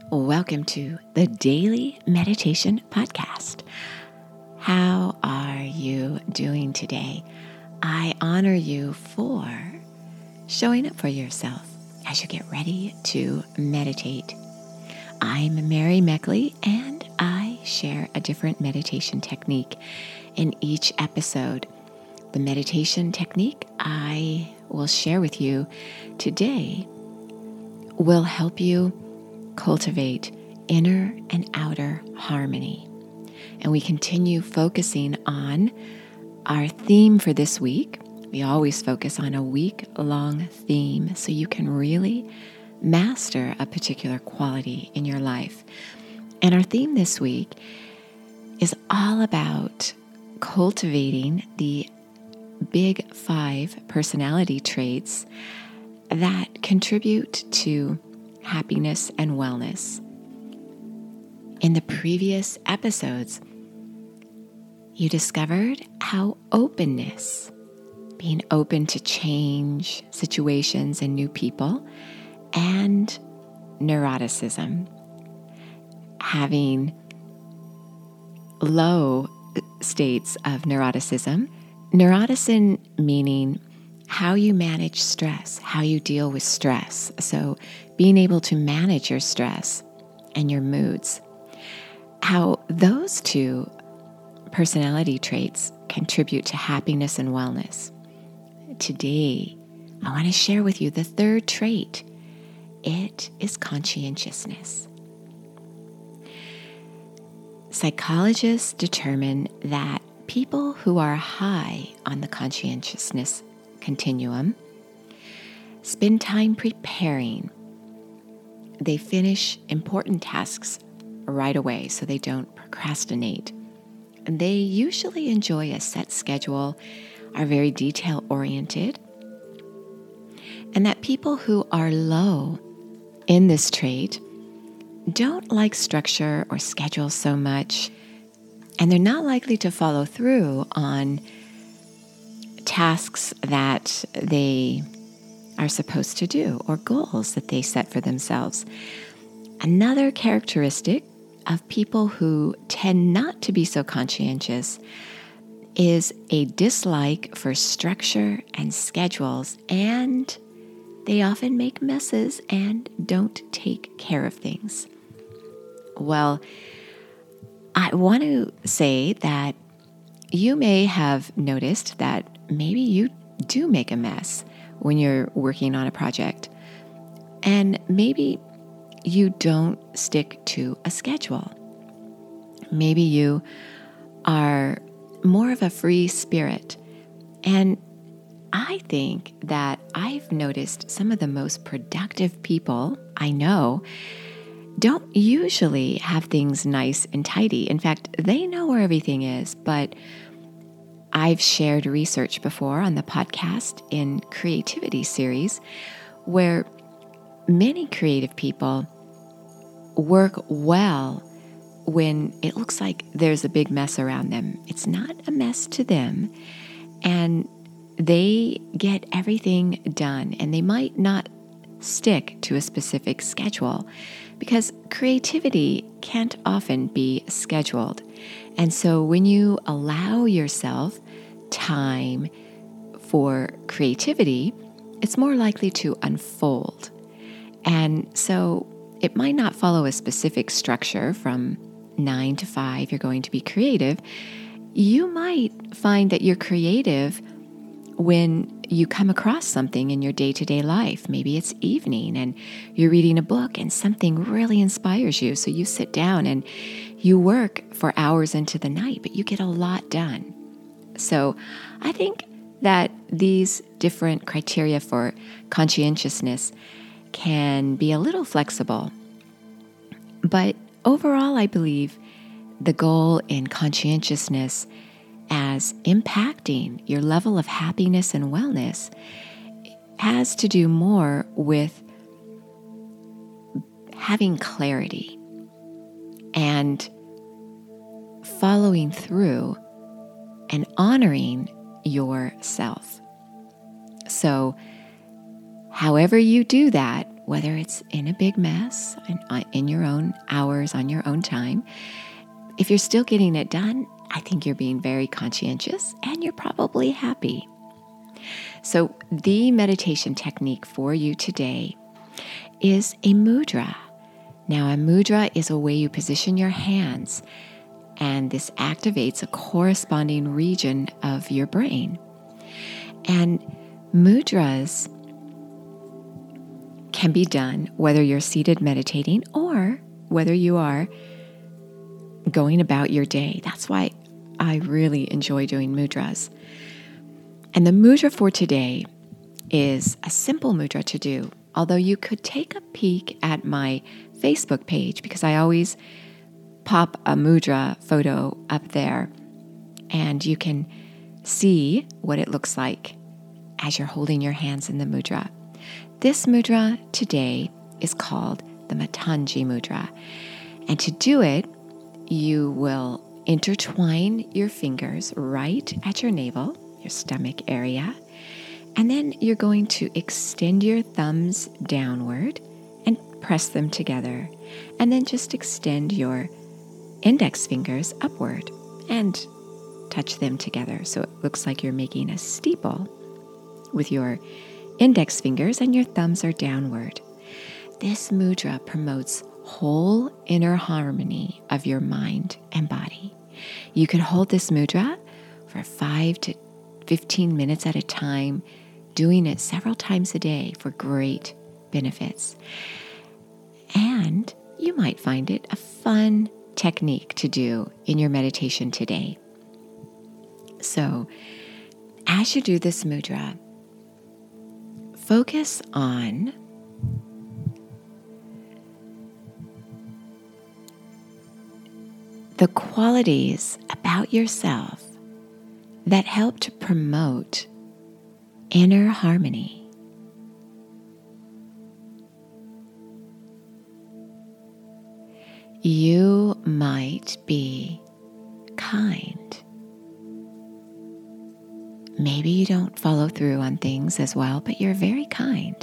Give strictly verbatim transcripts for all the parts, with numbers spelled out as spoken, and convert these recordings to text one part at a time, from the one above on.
Welcome to the Daily Meditation Podcast. How are you doing today? I honor you for showing up for yourself as you get ready to meditate. I'm Mary Meckley, and I share a different meditation technique in each episode. The meditation technique I will share with you today will help you cultivate inner and outer harmony. And we continue focusing on our theme for this week. We always focus on a week-long theme so you can really master a particular quality in your life. And our theme this week is all about cultivating the big five personality traits that contribute to happiness and wellness. In the previous episodes, you discovered how openness, being open to change, situations, and new people, and neuroticism, having low states of neuroticism, neuroticism meaning how you manage stress, how you deal with stress. So being able to manage your stress and your moods, how those two personality traits contribute to happiness and wellness. Today, I want to share with you the third trait. It is conscientiousness. Psychologists determine that people who are high on the conscientiousness continuum spend time preparing. They finish important tasks right away so they don't procrastinate. And they usually enjoy a set schedule, are very detail-oriented, and that people who are low in this trait don't like structure or schedule so much, and they're not likely to follow through on tasks that they are supposed to do or goals that they set for themselves. Another characteristic of people who tend not to be so conscientious is a dislike for structure and schedules, and they often make messes and don't take care of things. Well, I want to say that you may have noticed that maybe you do make a mess when you're working on a project, and maybe you don't stick to a schedule. Maybe you are more of a free spirit, and I think that I've noticed some of the most productive people I know don't usually have things nice and tidy. In fact, they know where everything is, but I've shared research before on the podcast in Creativity series where many creative people work well when it looks like there's a big mess around them. It's not a mess to them, and they get everything done, and they might not stick to a specific schedule because creativity can't often be scheduled. And so when you allow yourself time for creativity, it's more likely to unfold. And so it might not follow a specific structure from nine to five, you're going to be creative. You might find that you're creative when you come across something in your day-to-day life. Maybe it's evening and you're reading a book and something really inspires you. So you sit down and you work for hours into the night, but you get a lot done. So I think that these different criteria for conscientiousness can be a little flexible. But overall, I believe the goal in conscientiousness as impacting your level of happiness and wellness has to do more with having clarity and following through and honoring yourself. So however you do that, whether it's in a big mess, in, in your own hours, on your own time. If you're still getting it done, I think you're being very conscientious and you're probably happy. So the meditation technique for you today is a mudra. Now, a mudra is a way you position your hands, and this activates a corresponding region of your brain. And mudras can be done whether you're seated meditating or whether you are going about your day. That's why I really enjoy doing mudras. And the mudra for today is a simple mudra to do, although you could take a peek at my Facebook page because I always pop a mudra photo up there and you can see what it looks like as you're holding your hands in the mudra. This mudra today is called the Matangi Mudra. And to do it, you will intertwine your fingers right at your navel, your stomach area, and then you're going to extend your thumbs downward and press them together. And then just extend your index fingers upward and touch them together. So it looks like you're making a steeple with your index fingers and your thumbs are downward. This mudra promotes whole inner harmony of your mind and body. You can hold this mudra for five to fifteen minutes at a time, doing it several times a day for great benefits. And you might find it a fun technique to do in your meditation today. So, as you do this mudra, focus on the qualities about yourself that help to promote inner harmony. You might be kind. Maybe you don't follow through on things as well, but you're very kind.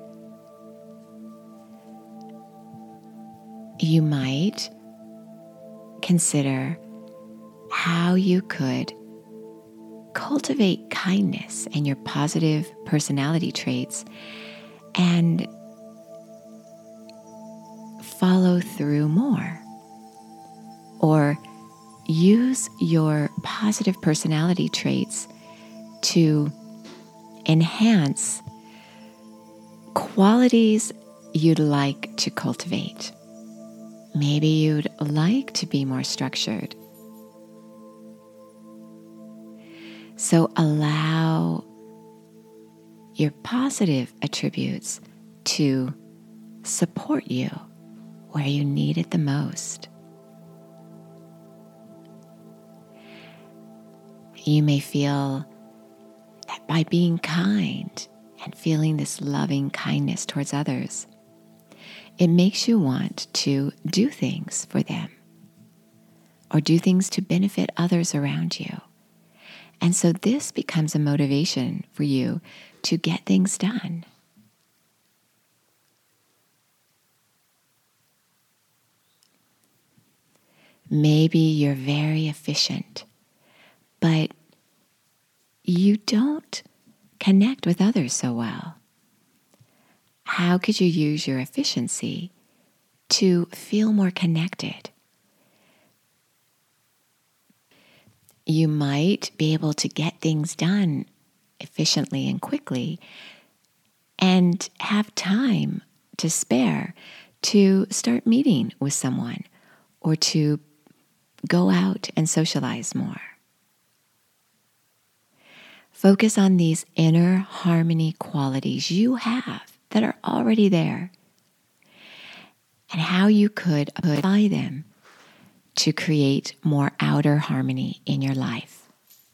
You might consider how you could cultivate kindness and your positive personality traits and follow through more, or use your positive personality traits to enhance qualities you'd like to cultivate. Maybe you'd like to be more structured. So allow your positive attributes to support you where you need it the most. You may feel that by being kind and feeling this loving kindness towards others, it makes you want to do things for them or do things to benefit others around you. And so this becomes a motivation for you to get things done. Maybe you're very efficient, but you don't connect with others so well. How could you use your efficiency to feel more connected? You might be able to get things done efficiently and quickly and have time to spare to start meeting with someone or to go out and socialize more. Focus on these inner harmony qualities you have that are already there and how you could apply them to create more outer harmony in your life.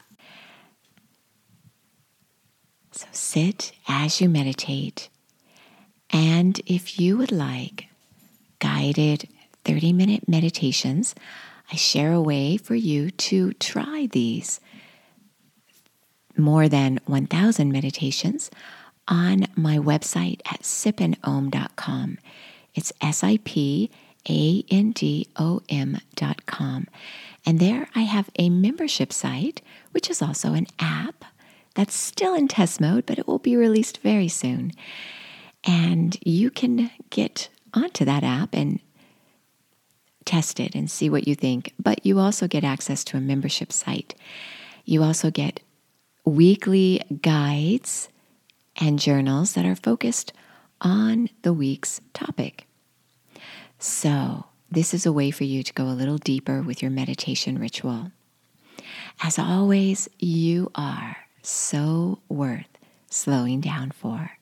So sit as you meditate, and if you would like guided thirty-minute meditations, I share a way for you to try these more than one thousand meditations on my website at sip and om dot com. It's S I P A N D O M dot com. And there I have a membership site, which is also an app that's still in test mode, but it will be released very soon. And you can get onto that app and test it and see what you think. But you also get access to a membership site. You also get weekly guides and journals that are focused on the week's topic. So this is a way for you to go a little deeper with your meditation ritual. As always, you are so worth slowing down for.